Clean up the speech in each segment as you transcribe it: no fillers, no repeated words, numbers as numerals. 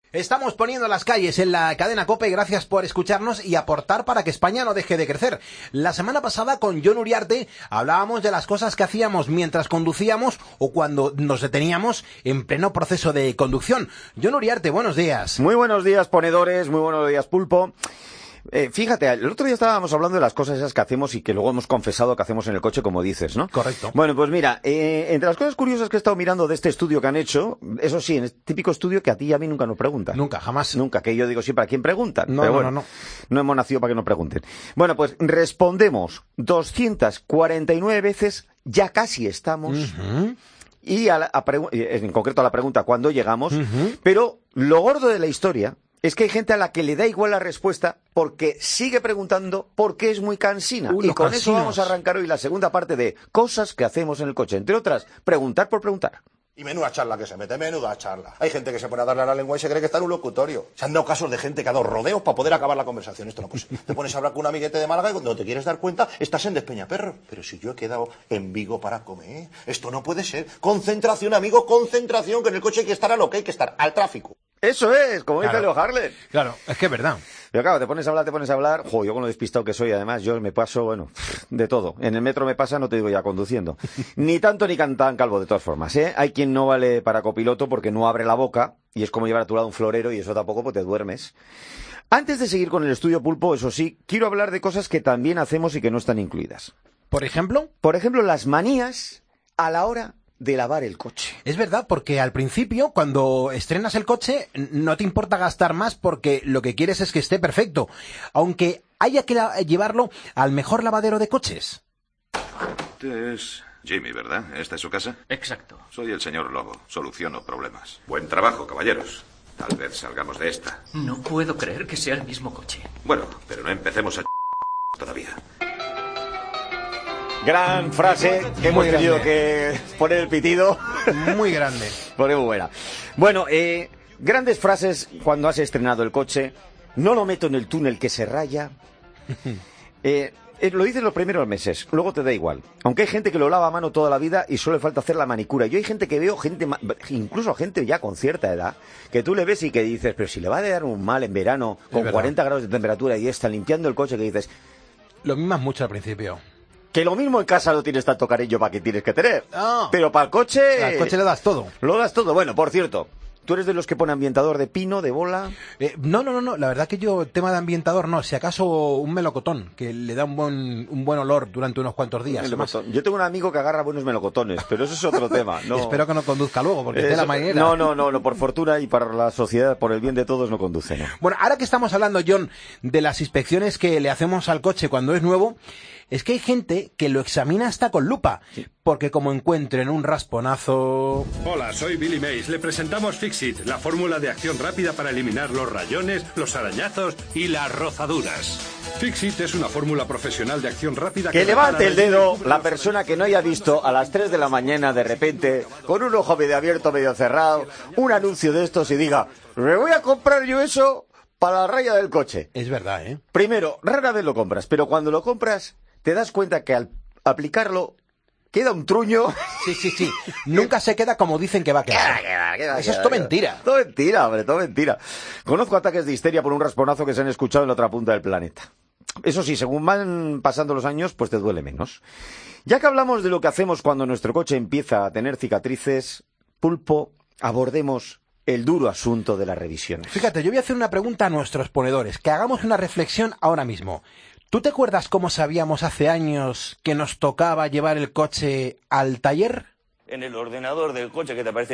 Estamos poniendo las calles en la cadena COPE. Gracias por escucharnos y aportar para que España no deje de crecer. La semana pasada con Jon Uriarte hablábamos de las cosas que hacíamos mientras conducíamos o cuando nos deteníamos en pleno proceso de conducción. Jon Uriarte, buenos días. Muy buenos días, ponedores, muy buenos días, Pulpo. Fíjate, el otro día estábamos hablando de las cosas esas que hacemos y que luego hemos confesado que hacemos en el coche, como dices, ¿no? Correcto. Bueno, pues mira, entre las cosas curiosas que he estado mirando de este estudio que han hecho, eso sí, en este típico estudio que a ti y a mí nunca nos preguntan. Nunca, jamás. Nunca, que yo digo siempre a quién preguntan. No, pero no, bueno, no hemos nacido para que nos pregunten. Bueno, pues respondemos 249 veces, ya casi estamos. Y en concreto a la pregunta ¿cuándo llegamos? Pero lo gordo de la historia es que hay gente a la que le da igual la respuesta porque sigue preguntando porque es muy cansina. Y con eso vamos a arrancar hoy la segunda parte de cosas que hacemos en el coche. Entre otras, preguntar por preguntar. Y menuda charla que se mete, menuda charla. Hay gente que se pone a darle a la lengua y se cree que está en un locutorio. Se han dado casos de gente que ha dado rodeos para poder acabar la conversación. Esto no puede ser. Te pones a hablar con un amiguete de Málaga y cuando te quieres dar cuenta estás en Despeñaperros. Pero si yo he quedado en Vigo para comer. Esto no puede ser. Concentración, amigo, concentración, que en el coche hay que estar a lo que hay que estar, al tráfico. Eso es, como dice Leo Harlem. Claro, es que es verdad. Pero claro, te pones a hablar. Jo, yo con lo despistado que soy, además, yo me paso, bueno, de todo. En el metro me pasa, no te digo ya conduciendo. Ni tanto ni tan calvo, de todas formas, ¿eh? Hay quien no vale para copiloto porque no abre la boca, y es como llevar a tu lado un florero, y eso tampoco, pues te duermes. Antes de seguir con el estudio, Pulpo, eso sí, quiero hablar de cosas que también hacemos y que no están incluidas. ¿Por ejemplo? Por ejemplo, las manías a la hora de lavar el coche. Es verdad, porque al principio, cuando estrenas el coche, no te importa gastar más porque lo que quieres es que esté perfecto, aunque haya que llevarlo al mejor lavadero de coches. Usted es Jimmy, ¿verdad? ¿Esta es su casa? Exacto. Soy el señor Lobo. Soluciono problemas. Buen trabajo, caballeros. Tal vez salgamos de esta. No puedo creer que sea el mismo coche. Bueno, pero no empecemos a todavía. Gran frase que hemos tenido que poner el pitido. Muy grande. Muy buena. Bueno, grandes frases cuando has estrenado el coche. No lo meto en el túnel que se raya. Lo dices los primeros meses, luego te da igual. Aunque hay gente que lo lava a mano toda la vida y solo le falta hacer la manicura. Yo hay gente que veo, incluso gente ya con cierta edad, que tú le ves y que dices, pero si le va a dar un mal en verano, con 40 grados de temperatura y está limpiando el coche, que dices... Lo mimas mucho al principio. Que lo mismo en casa no tienes tanto cariño para que tienes que tener. Oh. Pero para el coche... Al coche le das todo. Lo das todo. Bueno, por cierto, ¿tú eres de los que pone ambientador de pino, de bola? No. La verdad que yo, tema de ambientador, no. Si acaso un melocotón, que le da un buen olor durante unos cuantos días. Yo tengo un amigo que agarra buenos melocotones, pero eso es otro tema. No. Espero que no conduzca luego, porque esté la mañana. No, por fortuna y para la sociedad, por el bien de todos, no conduce. No. Bueno, ahora que estamos hablando, Jon, de las inspecciones que le hacemos al coche cuando es nuevo, es que hay gente que lo examina hasta con lupa, porque como encuentren un rasponazo... Hola, soy Billy Mays. Le presentamos Fixit, la fórmula de acción rápida para eliminar los rayones, los arañazos y las rozaduras. Fixit es una fórmula profesional de acción rápida que levante el dedo la persona que no haya visto a las 3 de la mañana de repente, con un ojo medio abierto, medio cerrado, un anuncio de estos y diga, me voy a comprar yo eso para la raya del coche. Es verdad, ¿eh? Primero, rara vez lo compras, pero cuando lo compras te das cuenta que al aplicarlo queda un truño. Sí. Nunca se queda como dicen que va a quedar. Eso es todo mentira. Todo mentira, hombre, todo mentira. Conozco ataques de histeria por un rasponazo que se han escuchado en la otra punta del planeta. Eso sí, según van pasando los años, pues te duele menos. Ya que hablamos de lo que hacemos cuando nuestro coche empieza a tener cicatrices, Pulpo, abordemos el duro asunto de las revisiones. Fíjate, yo voy a hacer una pregunta a nuestros ponedores, que hagamos una reflexión ahora mismo. ¿Tú te acuerdas cómo sabíamos hace años que nos tocaba llevar el coche al taller? En el ordenador del coche que te aparece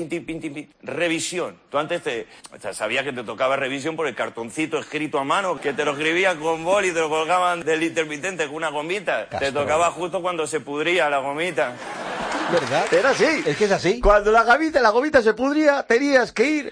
revisión. Tú antes sabías que te tocaba revisión por el cartoncito escrito a mano, que te lo escribían con boli y te lo colgaban del intermitente con una gomita. Te tocaba justo cuando se pudría la gomita. ¿Verdad? Era así. Es que es así. Cuando la gomita se pudría, tenías que ir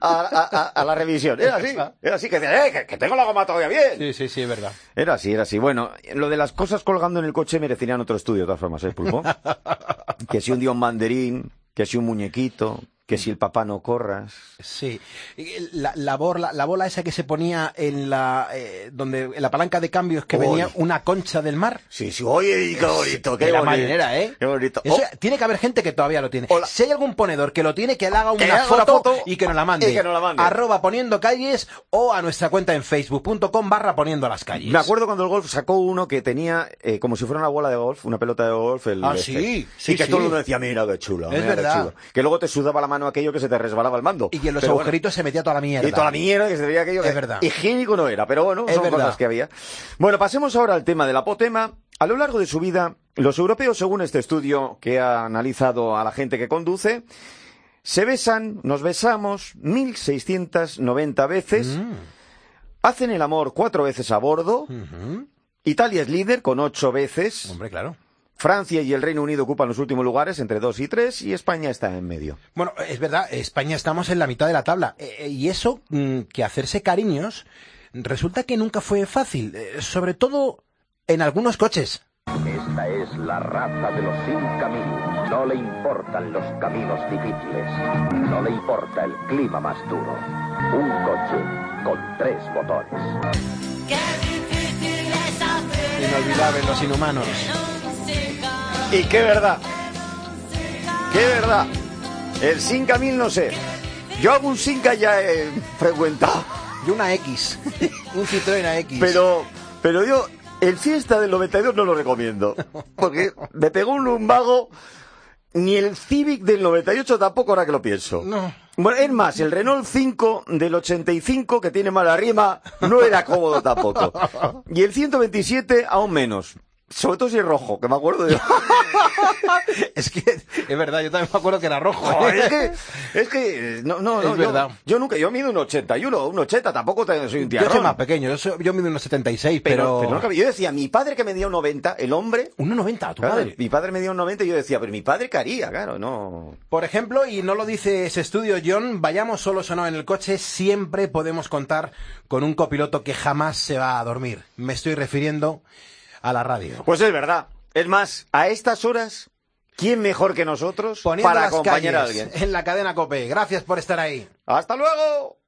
a la revisión. Era así, que decías, que tengo la goma todavía bien. Sí, es verdad. Era así. Bueno, lo de las cosas colgando en el coche merecerían otro estudio, de todas formas, Pulpo. Que si un día un mandarín, que si un muñequito, que si el papá no corras. Sí. La bola esa que se ponía en donde en la palanca de cambios que venía una concha del mar. Sí, oye, qué bonito, qué de la bonito. marinera, ¿eh? Qué bonito. Eso, tiene que haber gente que todavía lo tiene. Si hay algún ponedor que lo tiene, que le haga una haga una foto foto y que nos la mande. @poniendo calles o a nuestra cuenta en facebook.com/poniendo las calles. Me acuerdo cuando el golf sacó uno que tenía como si fuera una bola de golf, una pelota de golf. Sí, y que todo el mundo decía, mira qué chulo. Es verdad. Chulo. Que luego te sudaba la mano aquello que se te resbalaba el mando. Y que en los agujeritos se metía toda la mierda. Y toda la mierda que se veía aquello. Es verdad. Higiénico no era, pero bueno, son cosas que había. Bueno, pasemos ahora al tema del apotema. A lo largo de su vida, los europeos, según este estudio que ha analizado a la gente que conduce, nos besamos 1.690 veces, hacen el amor 4 veces a bordo, Italia es líder con 8 veces. Hombre, claro. Francia y el Reino Unido ocupan los últimos lugares, entre 2 y 3, y España está en medio. Bueno, es verdad, España estamos en la mitad de la tabla. Y eso, que hacerse cariños, resulta que nunca fue fácil, sobre todo en algunos coches. Esta es la raza de los sin camino. No le importan los caminos difíciles. No le importa el clima más duro. Un coche con 3 motores. Inolvidables los inhumanos. Y qué verdad. Qué verdad. El 5000 no sé. Yo algún Sinca ya he frecuentado. Y una X. Un Citroën AX. Pero yo, el Fiesta del 92 no lo recomiendo. Porque me pegó un lumbago. Ni el Civic del 98 tampoco, ahora que lo pienso. No. Bueno, es más, el Renault 5 del 85, que tiene mala rima, no era cómodo tampoco. Y el 127, aún menos. Sobre todo si es rojo, que me acuerdo de... Es que, es verdad, yo también me acuerdo que era rojo. Es que, no, es verdad. Yo mido un 81, un 80, tampoco soy un tiarrón. Yo soy más pequeño, yo mido unos 76, pero yo decía, mi padre que medía un 90, el hombre... ¿Un 90? ¿Tu claro, padre? Mi padre medía un 90 y yo decía, pero mi padre qué haría, claro, no... Por ejemplo, y no lo dice ese estudio, John, vayamos solos o no en el coche, siempre podemos contar con un copiloto que jamás se va a dormir. Me estoy refiriendo a la radio. Pues es verdad. Es más, a estas horas, ¿quién mejor que nosotros Poniendo para las acompañar calles a alguien? En la cadena COPE. Gracias por estar ahí. ¡Hasta luego!